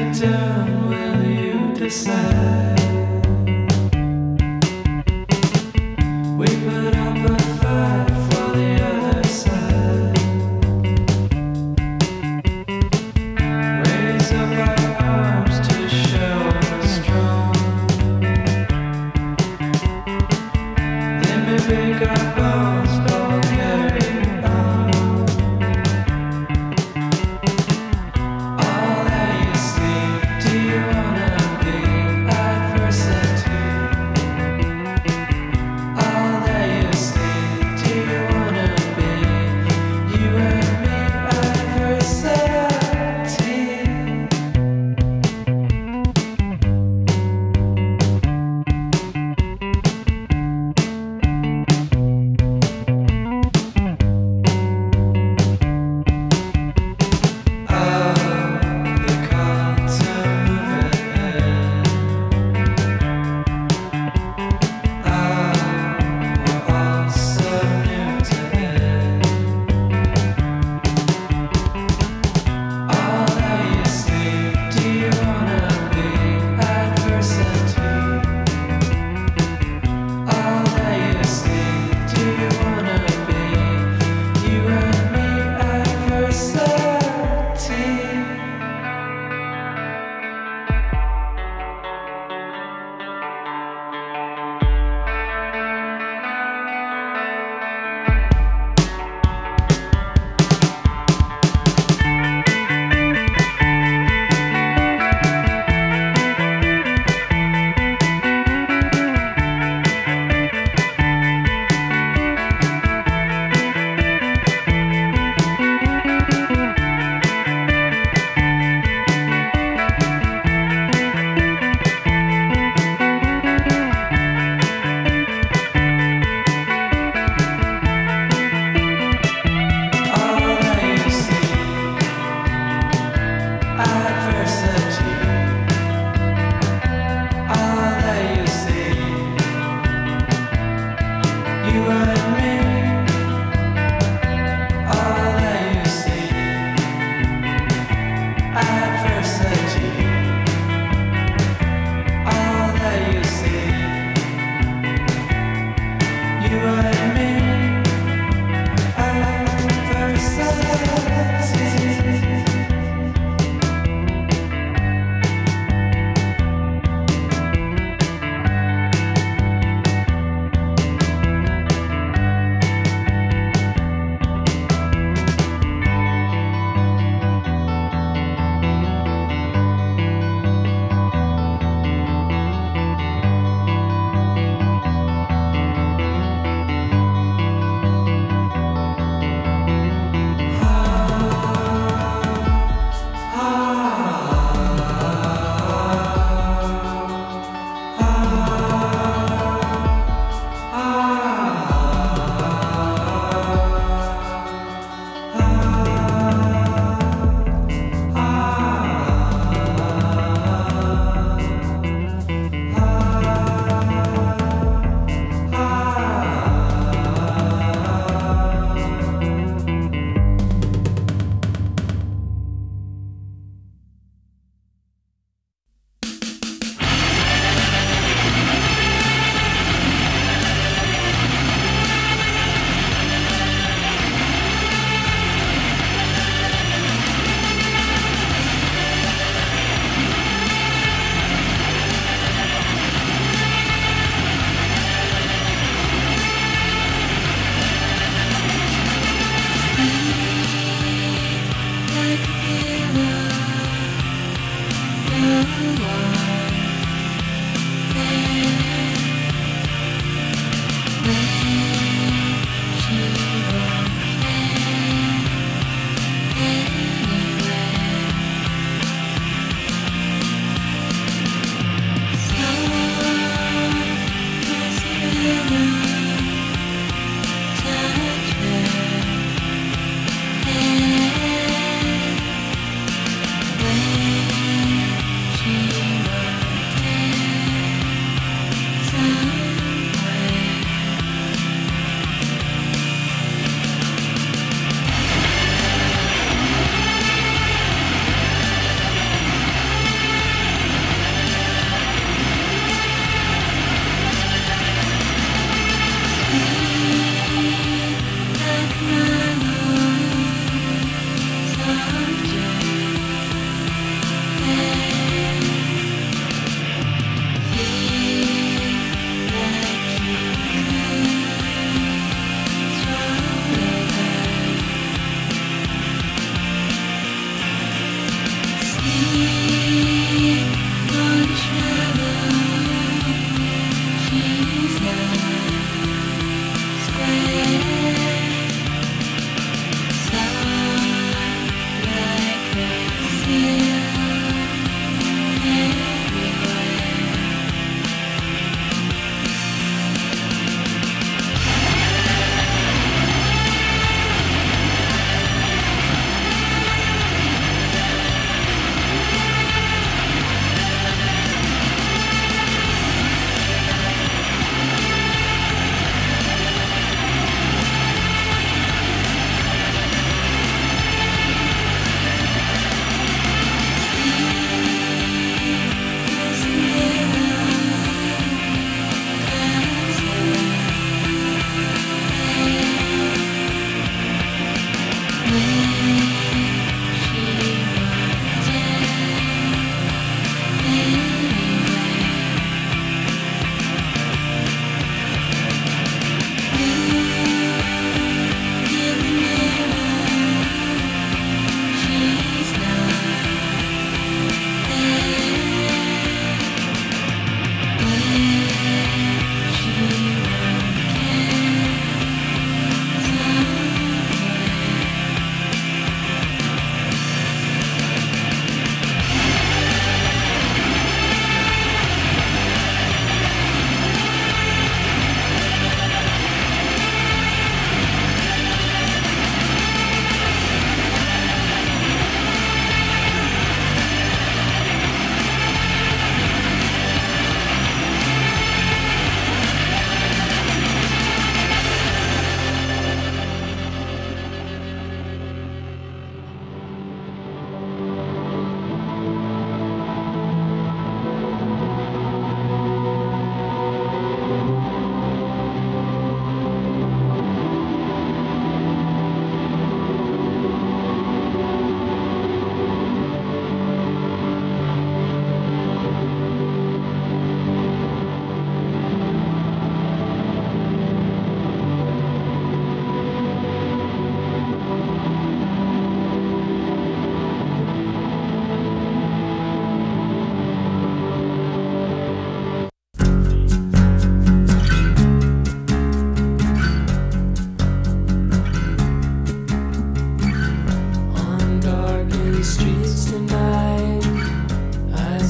down, will you decide? We put up a fight for the other side. Raise up our arms to show we're strong. Then we break our bones, but we'll carry on. All that you sleep, do you wanna be at first?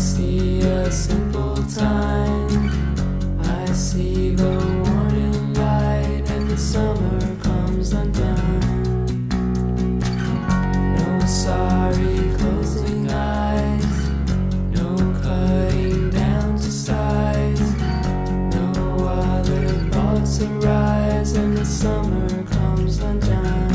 see a simple time. I see the warning light, and the summer comes undone. No sorry closing eyes, no cutting down to size. No other thoughts arise, and the summer comes undone.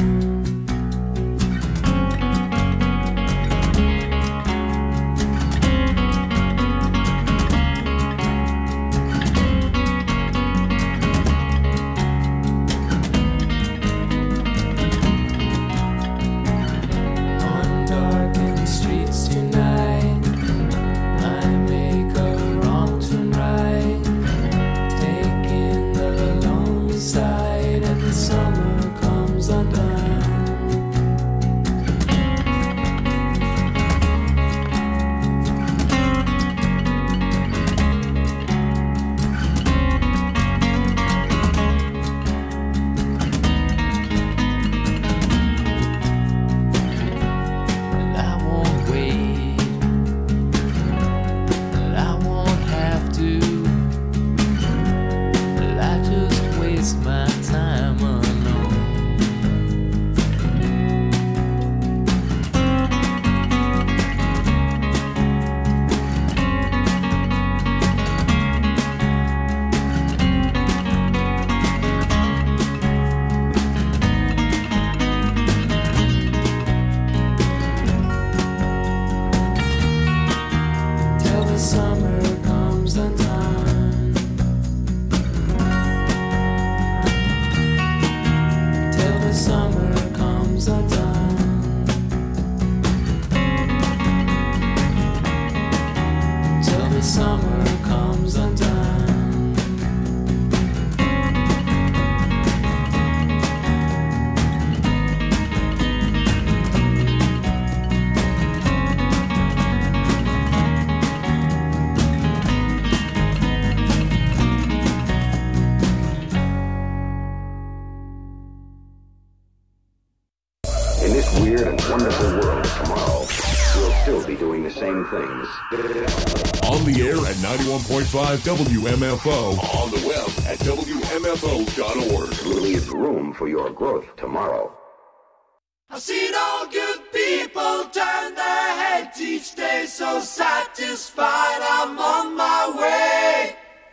On the air at 91.5 WMFO. On the web at WMFO.org. Leave room for your growth tomorrow. I've seen all good people turn their heads each day, so satisfied I'm on my way.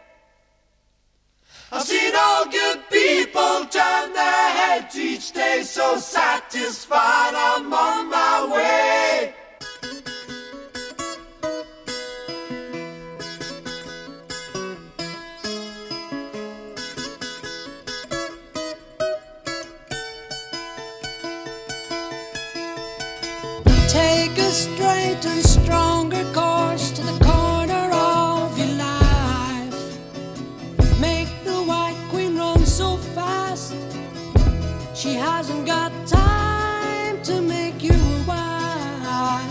I've seen all good people turn their heads each day, so satisfied I'm on my way. Take a straight and stronger course to the corner of your life. Make the White Queen run so fast, she hasn't got time to make you a wife.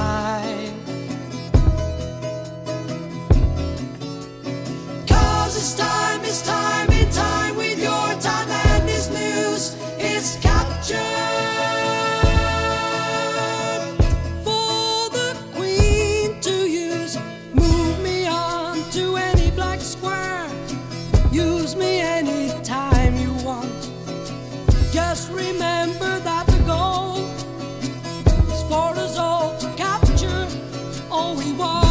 'Cause it's time in time with your time, and this news is captured. Just remember that the goal is for us all to capture all we want.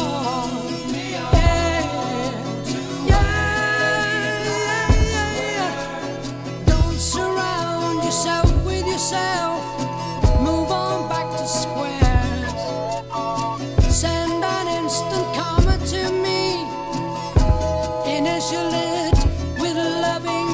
Yeah. Don't surround yourself with yourself. Move on back to squares. Send an instant comment to me. Initial it with a loving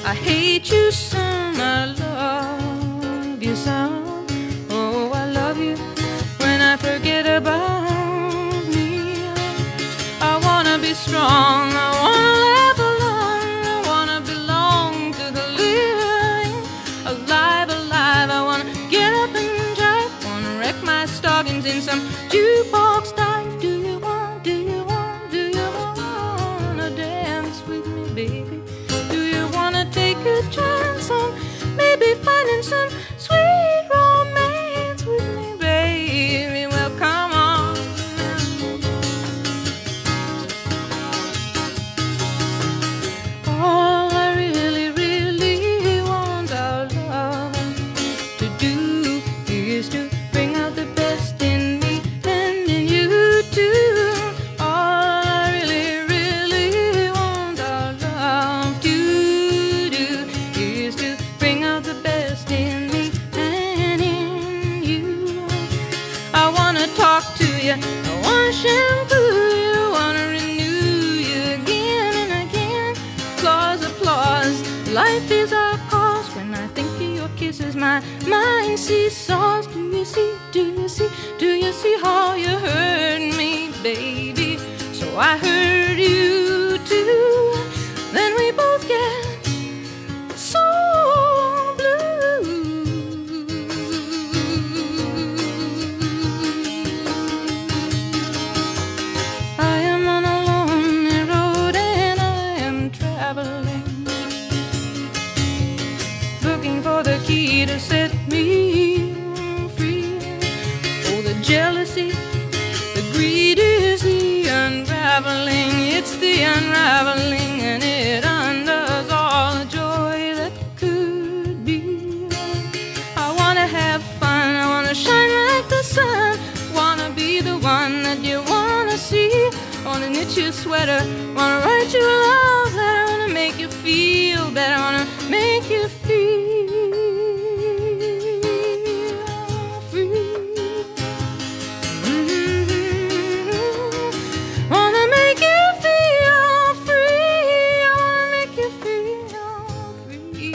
I hate you some, I love you some. Oh, I love you when I forget about me. I wanna be strong, I wanna live alone, I wanna belong to the living. Alive, alive, I wanna get up and drive, wanna wreck my stockings in some jukebox dive. Do you wanna dance with me, baby? Do you wanna take a chance on maybe finding some sweet romance with me, baby? Well, come on. All I really, really want our love to do is to bring out the best in me and in you too. All I really, really want our love to do is to bring out the best in me and in you. I wanna talk to you, I wanna shampoo you, wanna renew you again and again. Applause, life is our cause. When I think of your kisses, my mind seesaws. Do you see, do you see, do you see how you hurt me, baby? So I hurt you too. Then we both get so blue. I am on a lonely road and I am traveling, looking for the key to set me free. Oh, the jealousy, the greed is the unraveling. It's the unraveling, and it undoes all the joy that could be. I wanna have fun, I wanna shine like the sun, wanna be the one that you wanna see. Wanna knit your sweater, wanna write your love letter, wanna make you feel better, wanna make you feel free. Wanna make you feel free, I wanna make you feel free.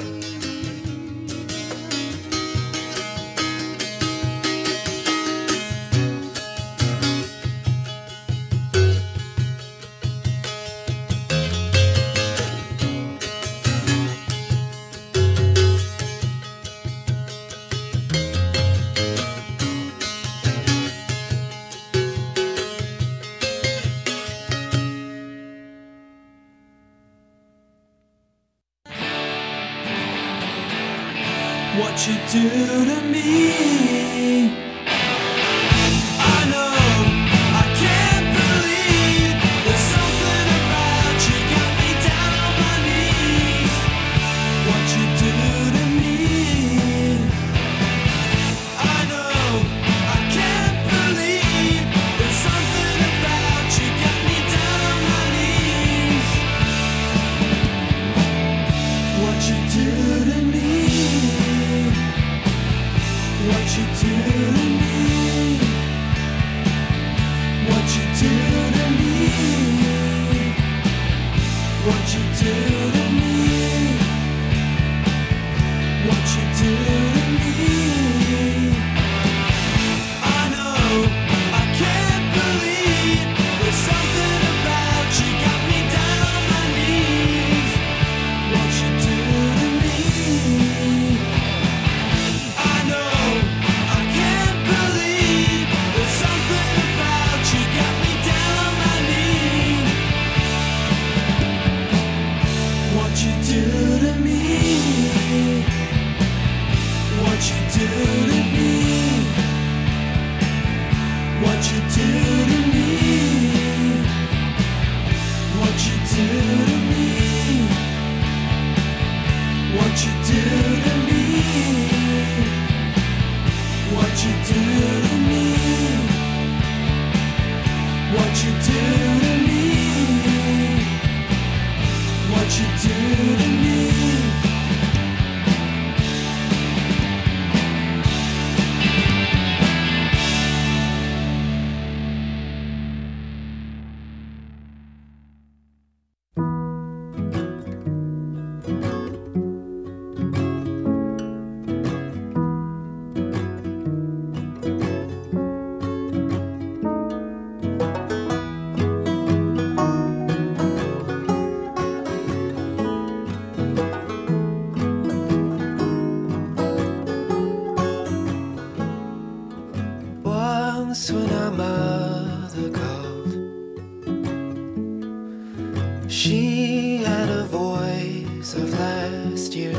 What you do to me, I know, I can't believe. There's something about you got me down on my knees. What you do to me, I know, I can't believe. There's something about you got me down on my knees. What you do to me, what you do to me, what you do to me, what you do to me, what you do to me. I know, I can't believe. There's something about you got me down on my knees. What you do to me, I know, I can't believe. There's something about you got me down on my knees. What you do to me, what you do to me, what you do to me, what you do to me, what you do to me, what you do to me, what you do to me, what you do to me.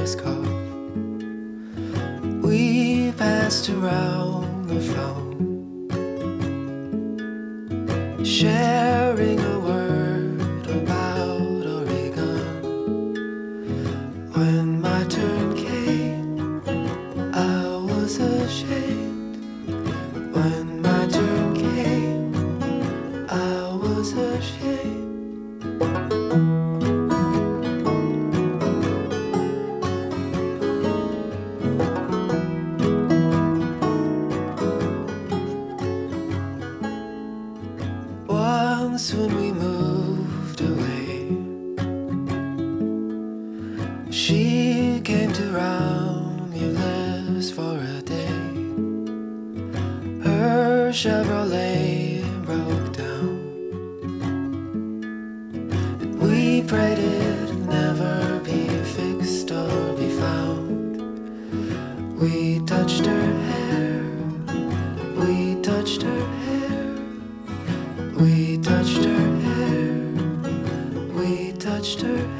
neighbor's cough. We passed around the phone, sharing a word about Oregon. When my turn came, I was ashamed. When my turn came, I was ashamed. Once when we moved away, she came to Romulus for a day. Her Chevrolet broke down, and we prayed it'd never be fixed or be found. We touched her hair, we touched her hair, we touched her hair, we touched her hair.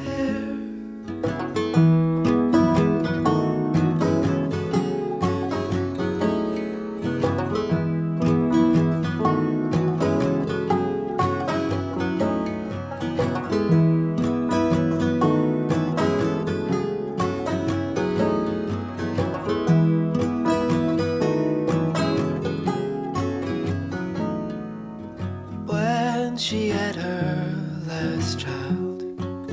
When she had her last child,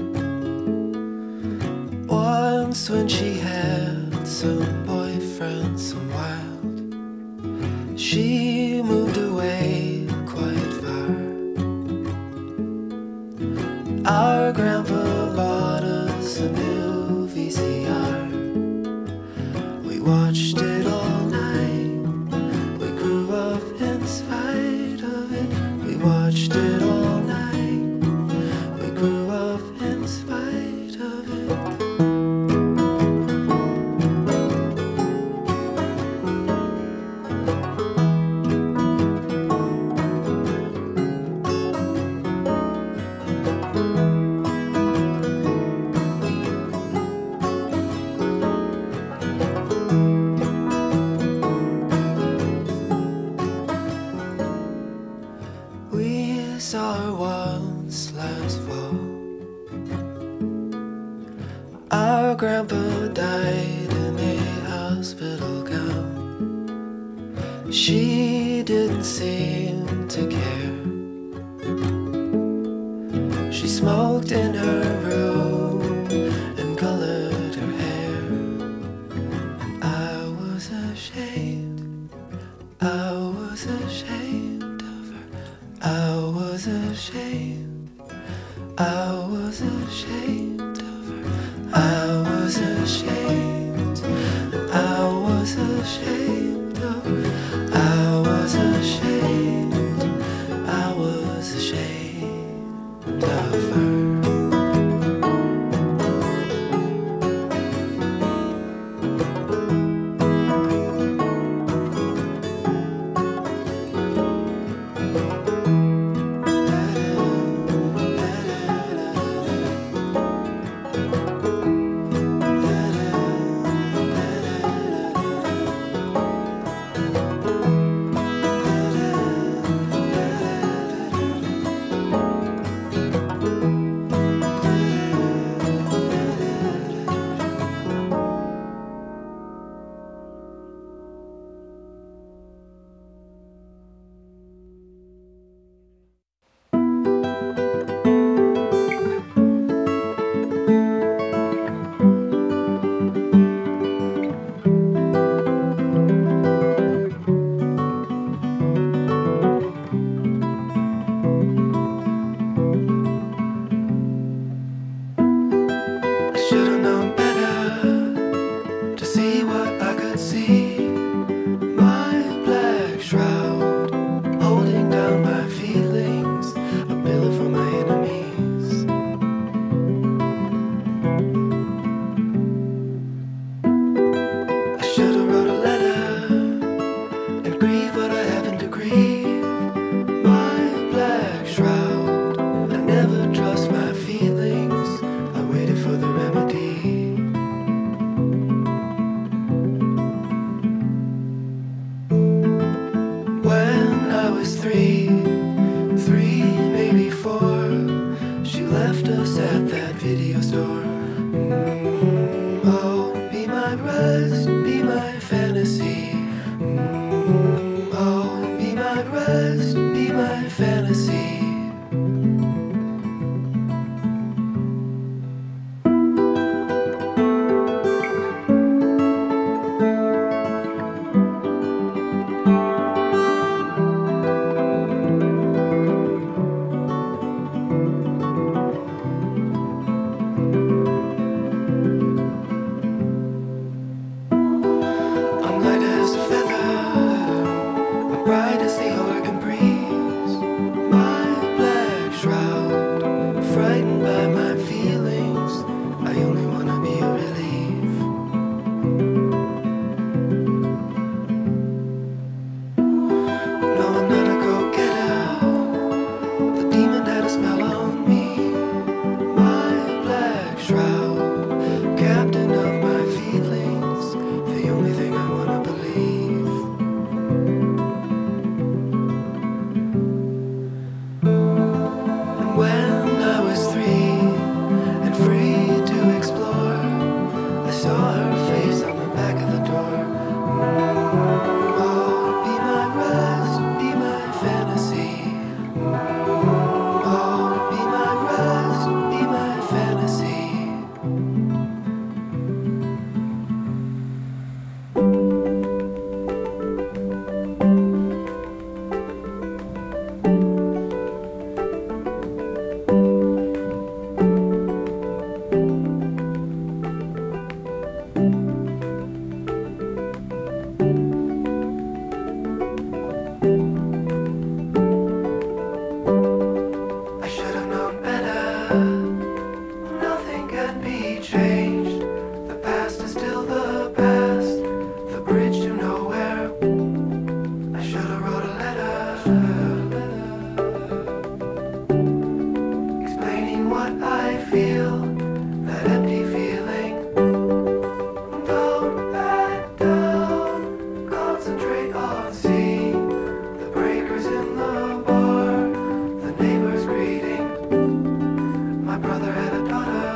once when she had some boyfriend, some wild, she moved away quite far. Our grandpa bought us a new VCR. We watched it all night. We grew up in spite of it. We watched it all night. We grew up in spite of it. We saw her once last fall. Our grandpa died in a hospital gown. She didn't seem to care. She smoked in her room and colored her hair. And I was ashamed. I was ashamed of her. I was ashamed. I was ashamed of her. I was ashamed. I was ashamed of her. I was ashamed. I was ashamed of her. saw her face on the back of the door. Oh, be my rest, be my fantasy. Oh, be my rest, be my fantasy. I should have known better. Nothing can be changed. The past is still the past. The bridge to nowhere. I should have wrote a letter explaining what I feel. That empty feeling. Don't back down. Concentrate on seeing the breakers in the bar. The neighbors greeting. My brother had a daughter.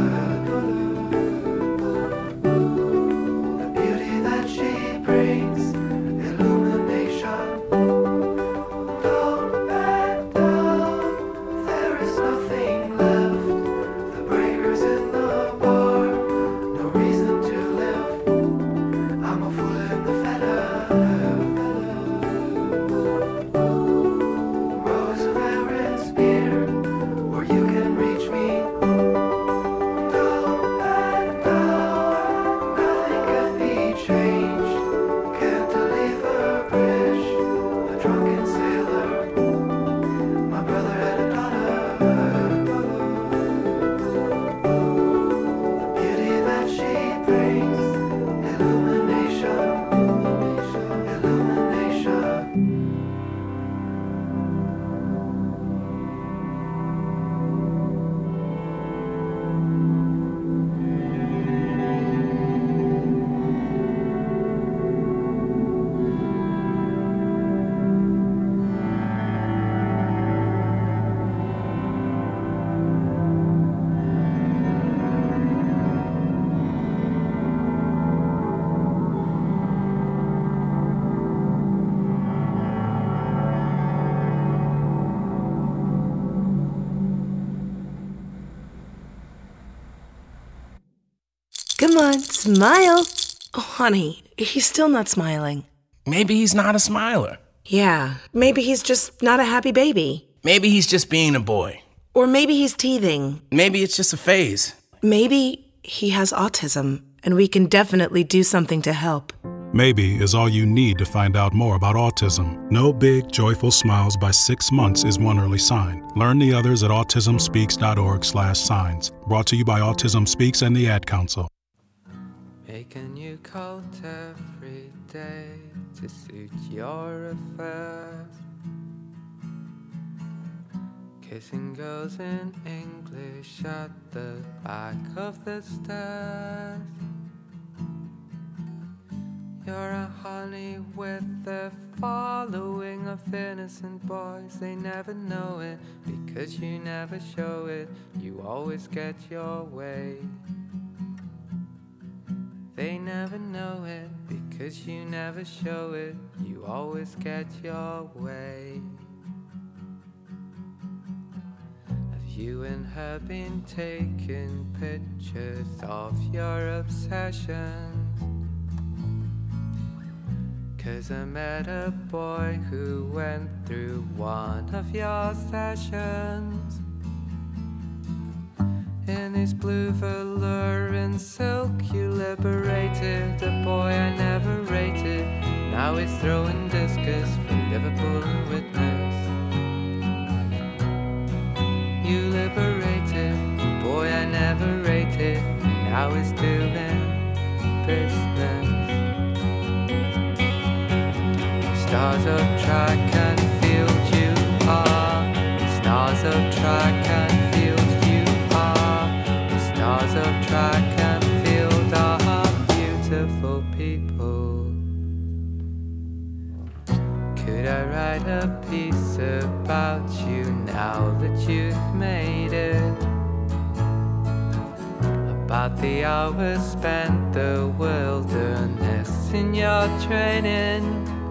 The beauty that she brings. Illumination. Don't back down. There is nothing left. The breakers in the bar. No reason to live. I'm a fool in the feather. Rose of Aaron's spear, where you can reach me. Don't back down, nothing can be changed. Cantilever bridge, a drunken sailor. My brother had a daughter. The beauty that she brings, illumination, illumination. Come on, smile. Oh, honey, he's still not smiling. Maybe he's not a smiler. Yeah, maybe he's just not a happy baby. Maybe he's just being a boy. Or maybe he's teething. Maybe it's just a phase. Maybe he has autism, and we can definitely do something to help. Maybe is all you need to find out more about autism. No big, joyful smiles by 6 months is one early sign. Learn the others at autismspeaks.org/signs. Brought to you by Autism Speaks and the Ad Council. Make a new coat every day to suit your affairs. Kissing girls in English at the back of the stairs. You're a honey with a following of innocent boys. They never know it because you never show it. You always get your way. They never know it because you never show it. You always get your way. Have you and her been taking pictures of your obsessions? 'Cause I met a boy who went through one of your sessions. In his blue velour and silk you liberated a boy I never rated. Now he's throwing discus from Liverpool and Witness. You liberated a boy I never rated. Now he's doing business. Stars of track and field you are. The stars of track and field you are. The stars of track and field are beautiful people. Could I write a piece about you now that you've made it? About About the hours spent the wilderness in your training.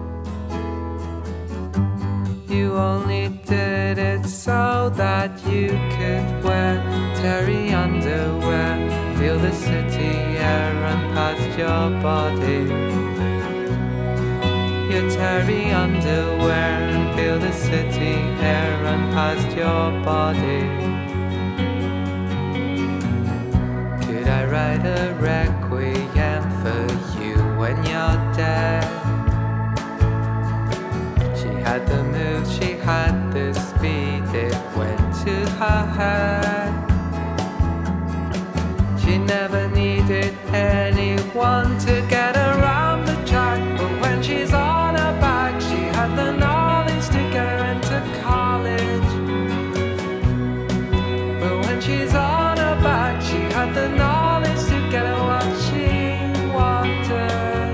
You only did it so that you could wear terry underwear, feel the city air run past your body. Your terry underwear and feel the city air run past your body. Could I write a requiem for you when you're dead? She had the move, she had the speed, it went to her head. She never needed anyone to get around the track, but when she's on her back, she had the knowledge to get her into college. But when she's on her back, she had the knowledge to get her what she wanted.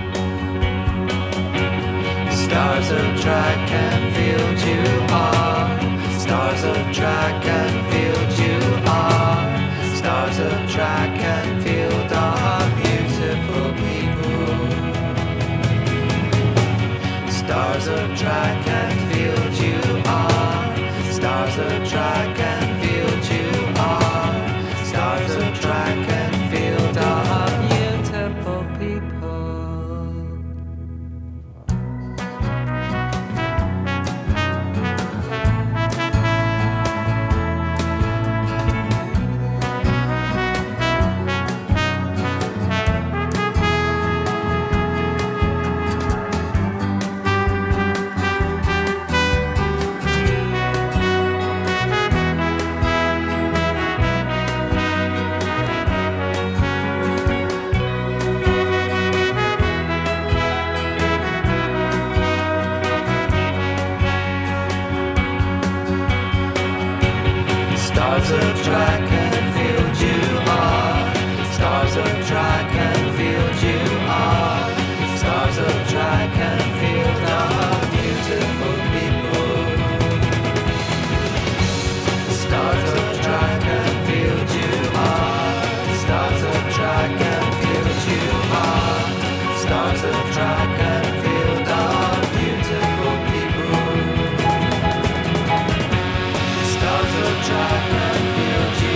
Stars of track and field you are. Stars of track and field you are. Stars of track and field are beautiful people. Stars of track and field you are. Stars of track and field you are. Stars of track and field are beautiful people. Stars of track and field you are. Stars of track and field you are. Stars of track and field are beautiful people. Stars of track and field you are. Stars of track and field you are. Stars of track and field are beautiful people. Stars of track and field you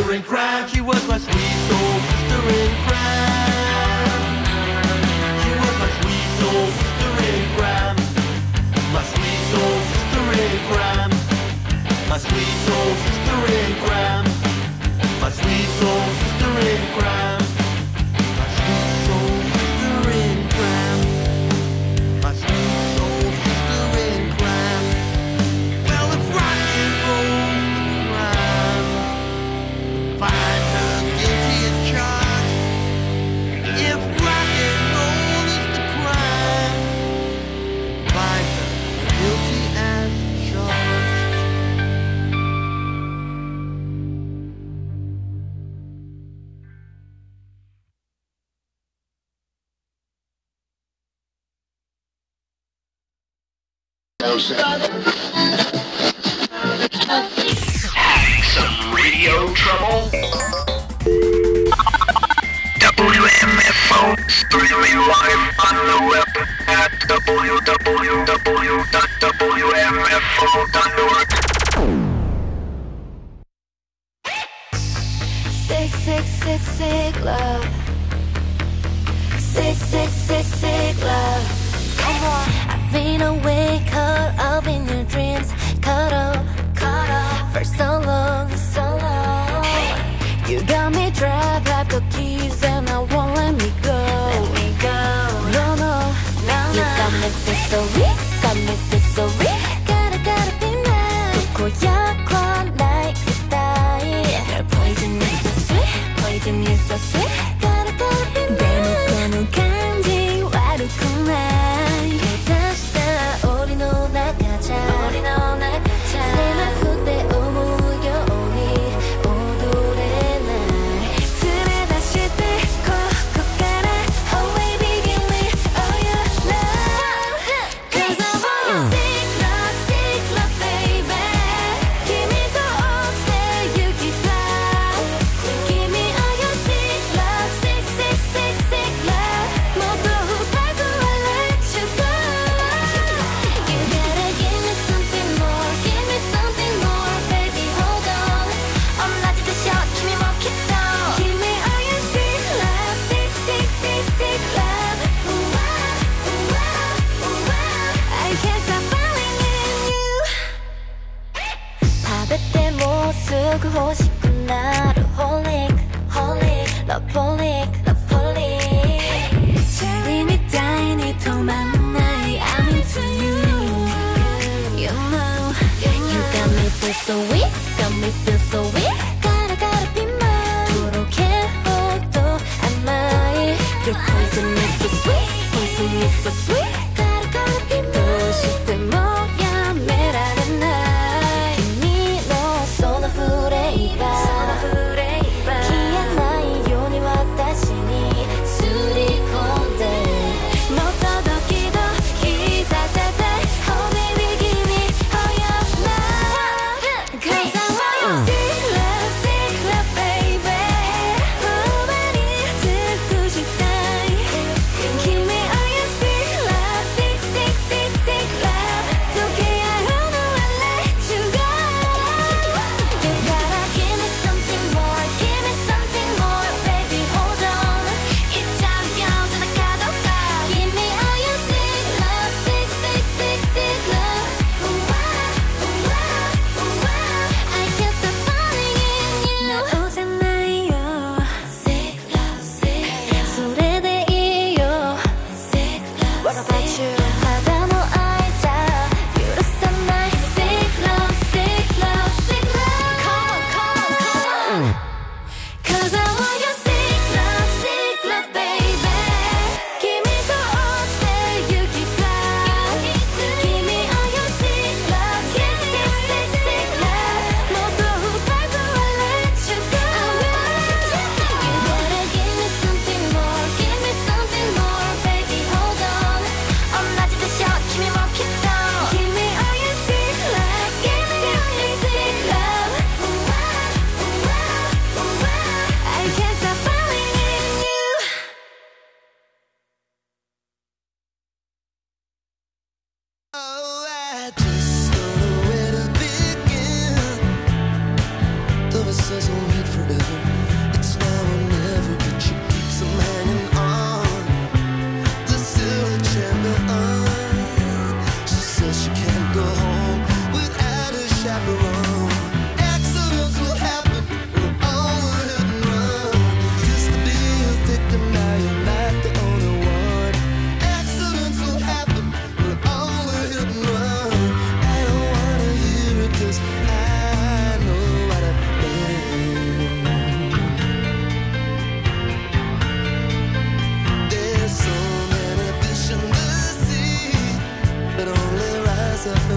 sister in crime. She was my sweet soul sister in crime. She was my sweet soul sister in crime. My sweet soul sister in crime. My sweet soul sister in crime. My sweet soul sister in crime. My sweet soul sister in crime. My sweet soul sister in crime. Well, if rock and roll's the crime, find her guilty as charged. If rock and roll is the crime, find her guilty as charged. Some radio trouble? WMFO streaming live on the web at www.wmfo.org. Sick, sick, sick, sick love. Sick, sick, sick, sick love. Come on. I've been awake, caught up in your dreams. Caught up for so long, so long. You got me trapped, I've got keys and I won't let me go. Let me go. No, no, no, no. You got me feel so weak, got me feel so weak. Gotta be mine. 도코야, claw like you die. Your poison is so sweet, poison is so sweet. Gotta be mine. 대놓고는 간지 와르구나. 괜찮다, 우리 놀아가자. 우리 놀아가자. 세마 그대 오무요 우리 오도래 날. 술에 다시 들고 가라. Oh baby give me all your love. 'Cause I want sick love baby. Give me the all day you keep love. Give me all your sick love, sick, sick, sick, sick love. 모두 밟고 I'll let you go. You gotta give me something more, give me something more, baby hold on. 엄라지듯이 힘이 먹겠어. Give me all your sick love, sick, sick, sick, sick love. Ooh, ah, ooh, ah, ooh, ah. I can't stop falling in you. 밥에 때 못 쓰고 싶구나. Holic, holic, loveholic, loveholic. 재림이 따윈이 도망나이. I'm into you. You know, you got me feel so weak, got me feel so weak. Gotta be mine. 도로개호도 안 나이. Your poison is so sweet, poison is so sweet. Gotta be mine. 도시대 뭐야 매라는 날.君のその触れば消えないように私にすり込んでもっとドキドキさせて Oh baby give me all your love. 'Cause I want your sick love baby. 후반이 듣고 싶다. Give me all your sick love.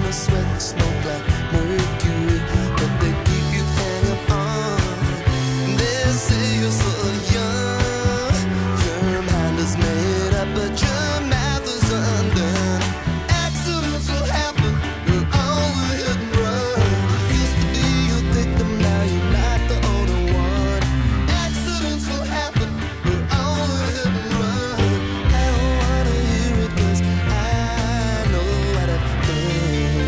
wanna sweat the smoke like mercury, but they keep you hanging on. They say you're so young, your mind is made up, but your math is undone. Accidents will happen, you're all the hit and run. Used to be your victim, now you're not the only one. Accidents will happen, you're all the hit and run. I don't wanna hear it 'cause I know what I've done.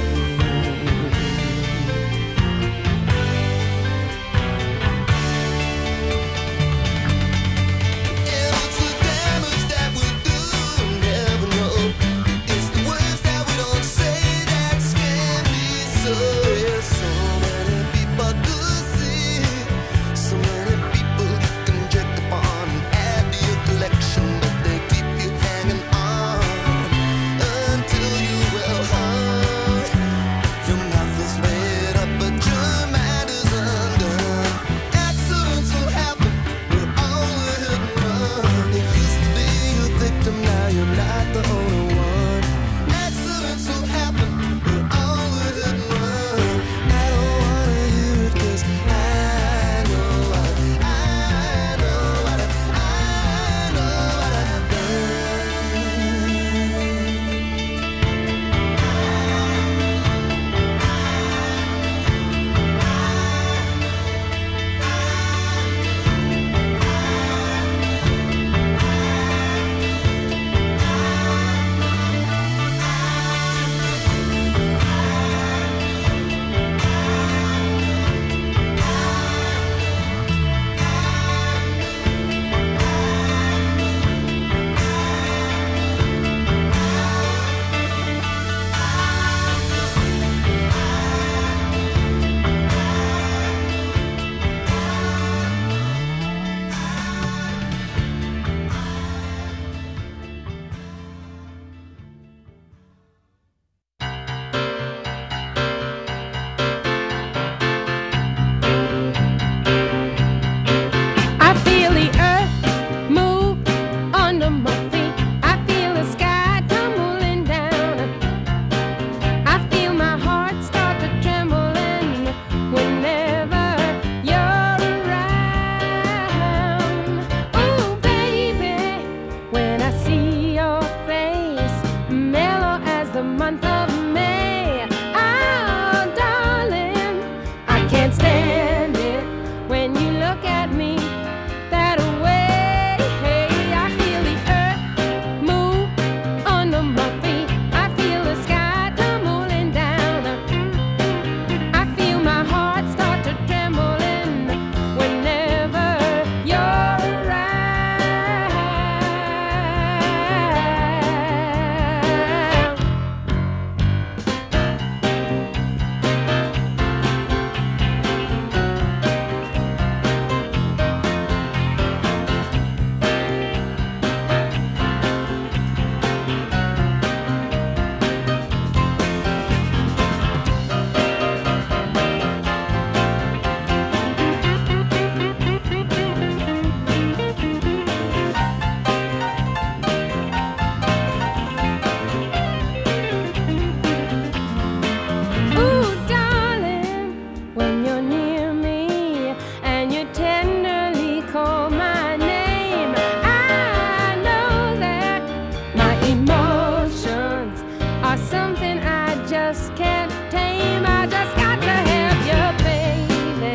And it's the damage that we do and never know. It's the words that we don't say that scare me so. There's so many people to see, so many people you can check upon and add to your collection, but they keep you hanging on until you well hung. Your mouth is made up, but your mind is undone. Accidents will happen, we're all the hit and run. You used to be a victim, now you're not the only one. Accidents will happen, we're all the hit and run. I don't wanna hear it 'cause I know what I've done. I feel the earth move under my feet. I feel the sky tumbling down. I feel my heart start to trembling whenever you're around. Oh, baby, when I see your face, mellow as the month of May. Oh, darling, I can't stand it when you look at me that way. I feel the earth move under my feet. I feel the sky tumbling down. I feel my heart start to trembling whenever you're around. Ooh, darling, when you're near me and you tenderly call my name, I know that my emotions are something I just can't tame. I just got to have you, baby.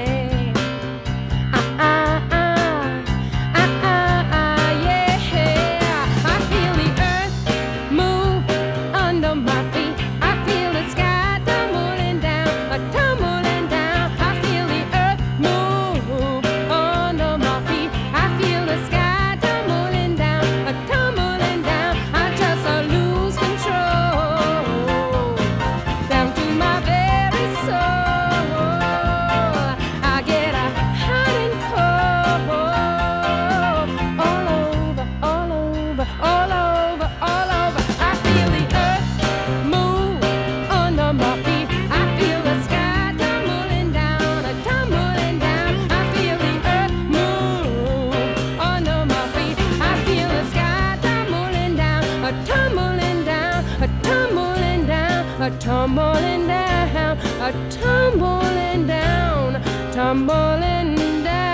Yeah. I feel the earth move under my feet. I feel the sky tumbling down, tumbling down. I feel the earth move under my feet. I feel the sky tumbling down, tumbling down. I just lose control down to my very soul. I get a hot and cold all over, all over, all over, all over. I feel the earth move under my feet. I feel the sky tumbling down, tumbling down. I feel the earth move under my feet. I feel the sky tumbling down, tumbling down, tumbling down, tumbling down, tumbling down, tumbling down.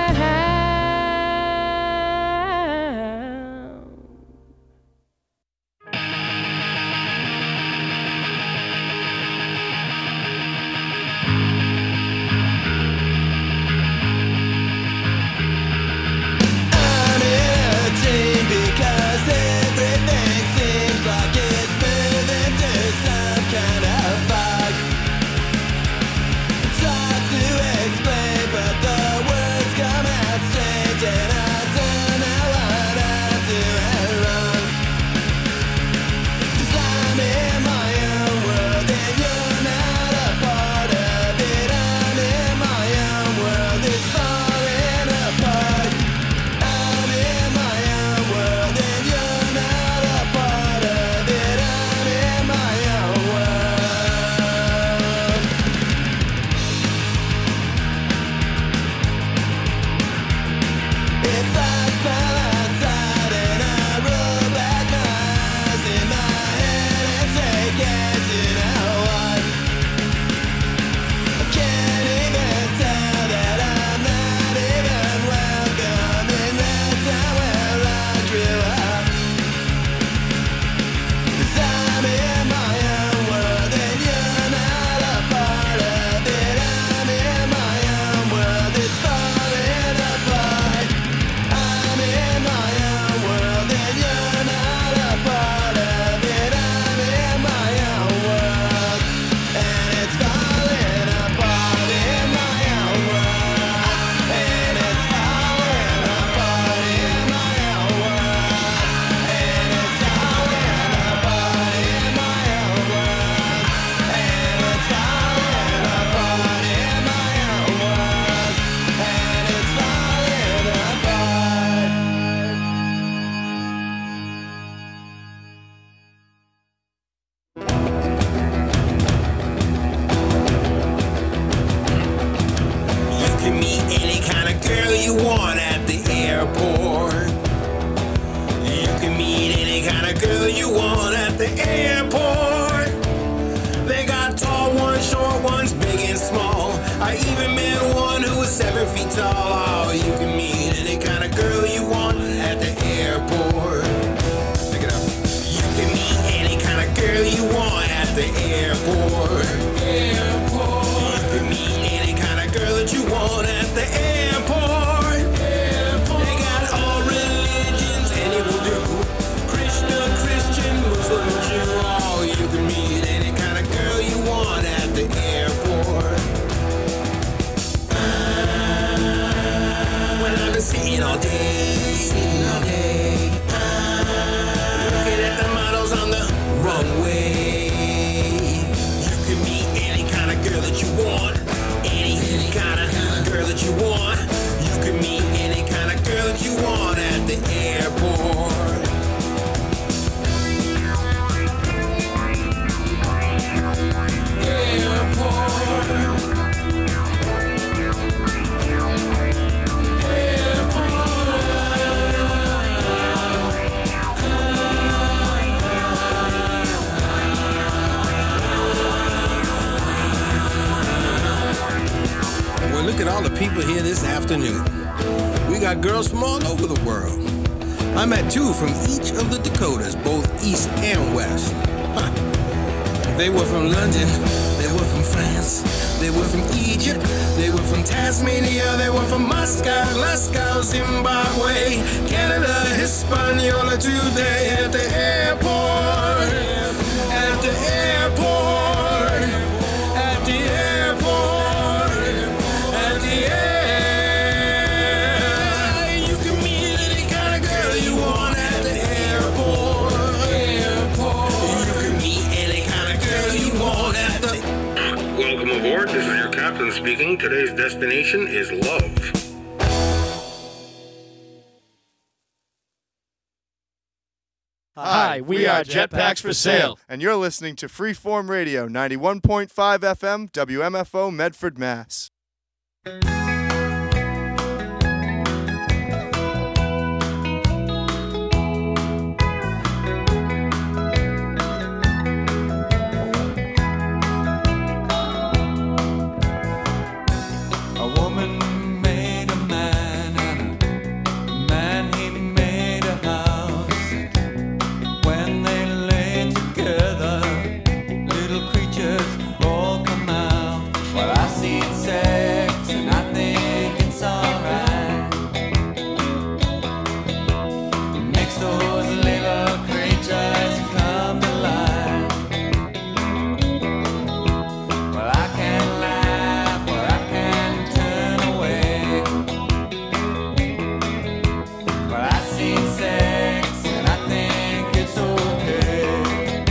Look at all the people here this afternoon. We got girls from all over the world. I met two from each of the Dakotas, both east and west. Huh. They were from London, they were from France, they were from Egypt, they were from Tasmania, they were from Moscow, Glasgow, Zimbabwe, Canada, Hispaniola, today at the airport, at the airport, at the airport. You can meet any kind of girl you want at the airport. You can meet any kind of girl you want at the... Welcome aboard. This is your captain speaking. Today's destination is love. Hi, we are Jetpacks for Sale, and you're listening to Freeform Radio, 91.5 FM, WMFO, Medford, Mass.